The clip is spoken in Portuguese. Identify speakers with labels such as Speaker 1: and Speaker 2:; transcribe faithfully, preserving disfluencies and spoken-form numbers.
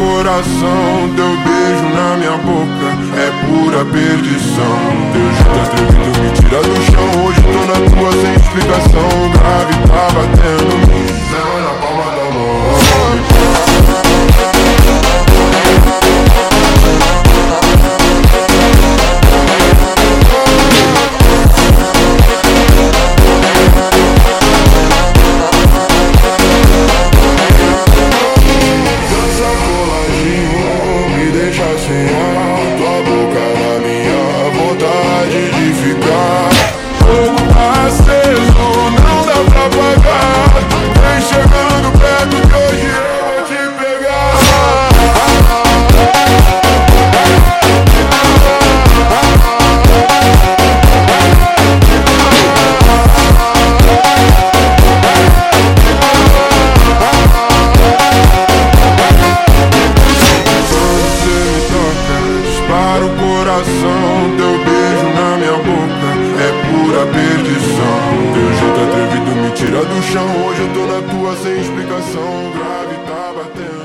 Speaker 1: coração, teu beijo na minha boca é pura perdição. Teu jeito atrevido me tira do chão. Hoje tô na tua sem explicação. O grave tá batendo em mim, leva na palma da mão. Sem ar, tua boca na minha vontade de ficar. Fogo aceso, não dá pra apagar. Vem chegando perto que hoje eu vou te pegar. Para o coração, teu beijo na minha boca é pura perdição. Teu jeito atrevido me tira do chão. Hoje eu tô na tua sem explicação. O grave tá batendo.